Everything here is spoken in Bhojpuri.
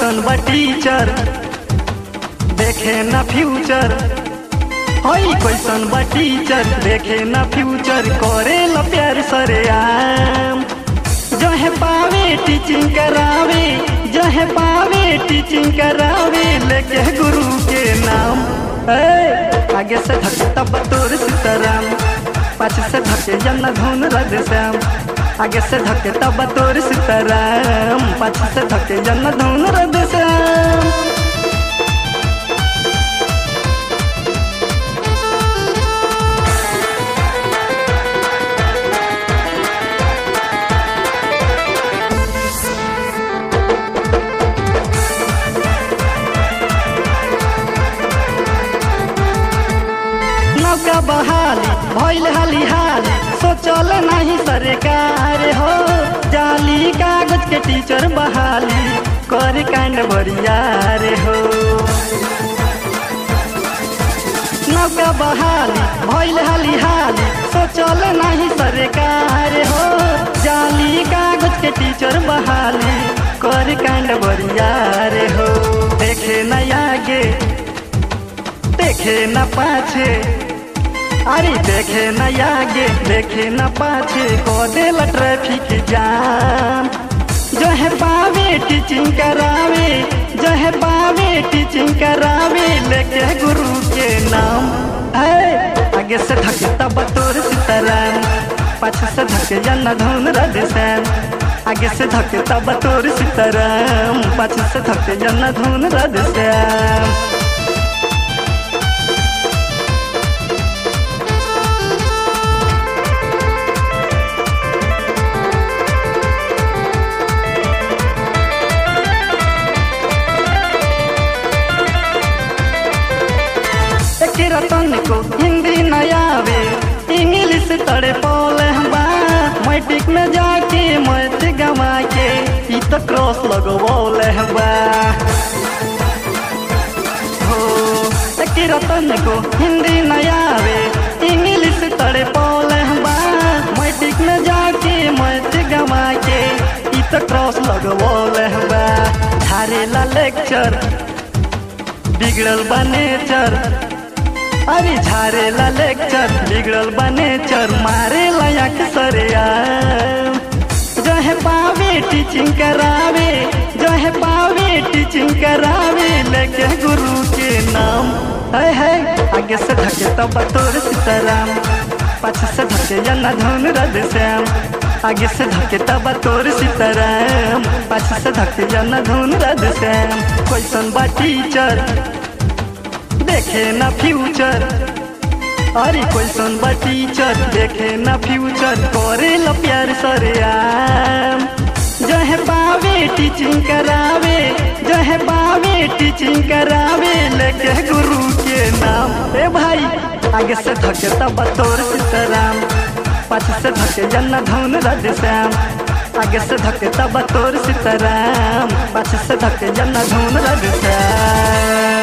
कैसन बा टीचर देखे ना फ्यूचर, हई कैसन बा टीचर देखे ना फ्यूचर, करे ला प्यार सरेआम। जहे पावे टीचिंग करावे, जहे पावे टीचिंग करावे, लेके गुरु के नाम। आगे से धके तब तोर सीताराम, पाछे से धके जन्ना धुन राधे श्याम। आगे से धके तब तोर सीताराम, पाछे से धके जन्ना धुन राधे श्याम। नौका बहाली भइल हाली हाली, सोचल नहीं सरकार हो, जाली कागज के टीचर बहाली, कर कांड बरियार हो। नौका बहाली भइल हाली हाली, सोचल नहीं सरकार हो, जाली कागज के टीचर बहाली, कर कांड बरियार हो। देखे न आगे देखे न पाछे, अरे देखे न आगे देखे न पाछे, को देला ट्रैफिक जाम। जो है पावे टीचिंग करावे, जो है पावे टीचिंग करावे, लेके गुरु के नाम। आगे से धके तब तोर सीताराम, पाछे से धके जन्ना धुन राधे श्याम। आगे से धके तब तोर सीताराम, पाछे से धके जन्ना धुन राधे श्याम। रतन को हिंदी न आवे, इंग्लिश तड़े पौले बा, मैट्रिक में जाके मैथ गवा के ई तो क्रॉस लगवौले बा हो। रतन को हिंदी न आवे, इंग्लिश तड़े पौले बा, मैट्रिक में जाके मैथ गवा के ई तो क्रॉस लगवौले बा। झारेला लेक्चर बिगड़ल बा नेचर, अरे झारेला लेक्चर बिगड़ल बा नेचर, मारे लायक सरेआम। जो है पावे टीचिंग करावे, जो है पावे टीचिंग करावे, लेके गुरु के नाम। है आगे से धके तब तोर सीताराम, पाछे से धके जन्ना धुन राधे श्याम। आगे से धके तब तोर सीताराम, पाछे से धके जन्ना धुन राधे श्याम। कैसन बा टीचर देखे ना फ्यूचर, अरे कैसन बा टीचर देखे ना फ्यूचर, करे ला प्यार सरेआम। जो है पावे टीचिंग करावे, जो है पावे टीचिंग करावे, लेके गुरु के नाम। भाई आगे से धके तब तोर सीताराम, पाछे से धके जन्ना धुन राधे श्याम। आगे से धके तब तोर सीताराम, पाछे से धके जन्ना धुन राधे श्याम।